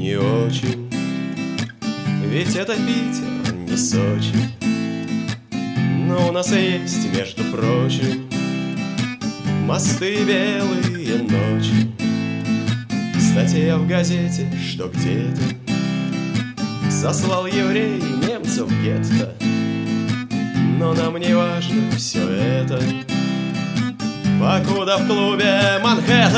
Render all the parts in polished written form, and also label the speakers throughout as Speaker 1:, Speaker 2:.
Speaker 1: не очень, ведь это Питер, не Сочи. Но у нас есть, между прочим, мосты и белые ночи. Статья в газете, что где-то сослал еврей немцев в гетто. Но нам не важно все это, покуда в клубе Манхэттен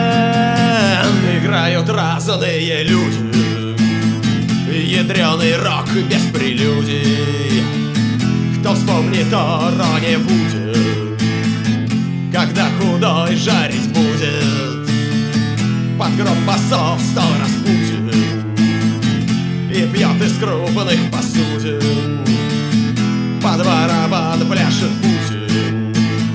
Speaker 1: играют разные люди. Ядреный рок без прелюдий. Кто вспомнит о Роне Вуде, когда худой жарить будет? Под гром басов стал Распутин и пьет из крупных посудин. Под барабан пляшет Путин.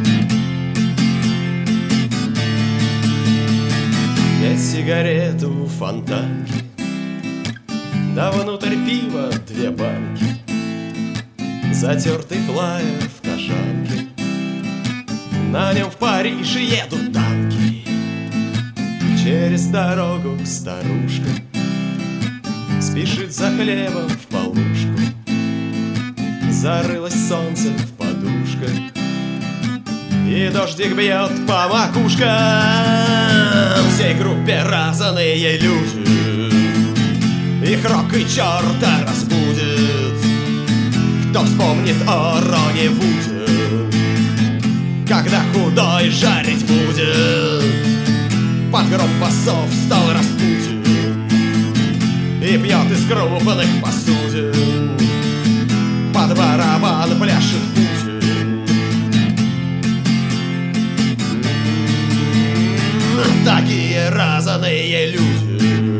Speaker 1: Пять сигарет у фонтанки, да внутрь пива 2 банки, затертый флаер в кожанке. На нем в Париж едут танки. Через дорогу старушка спешит за хлебом в полушку. Зарылось солнце в подушках, и дождик бьет по макушкам. Всей группе разные люди, их рок и черта разбудит. Кто вспомнит о Роне Вуде, когда худой жарить будет? Под гром басов стал Распутин и пьет из крупных посудин. Под барабан пляшет Путин. Такие разные люди.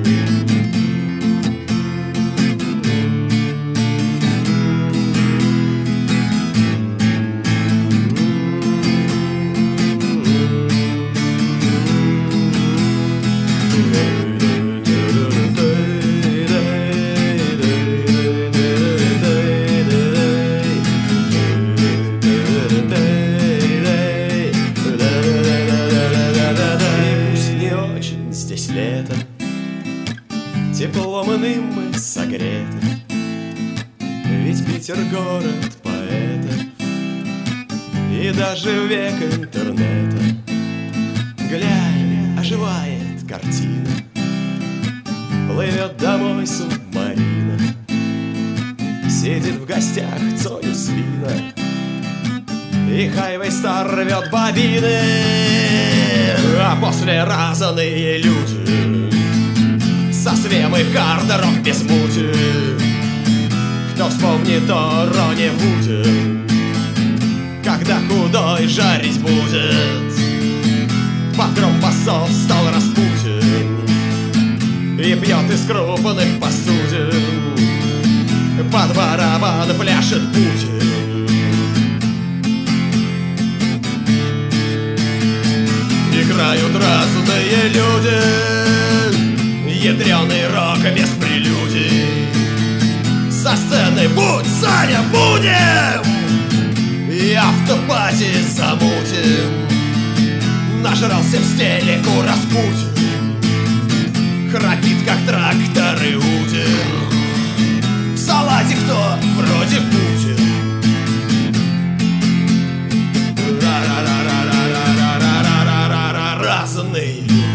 Speaker 1: Теплом иным мы согреты, ведь Питер город поэтов. И даже в век интернета, глянь, оживает картина. Плывет домой субмарина, сидит в гостях Цою свина, и Highway Star рвет бобины. А после разные люди со свем и хард-рок без мути. Кто вспомнит о Роне Вуде, когда худой жарить будет? Под гром басов стал Распутин и пьет из крупных посудин. Под барабан пляшет Путин. Играют разные люди, ядреный рок без прелюдий. Со сцены будь, Саня, будем! И автопати замутим. Нажрался в стелику Распутин, храпит, как трактор Иудин. В салате кто? Вроде Путин. Разные люди.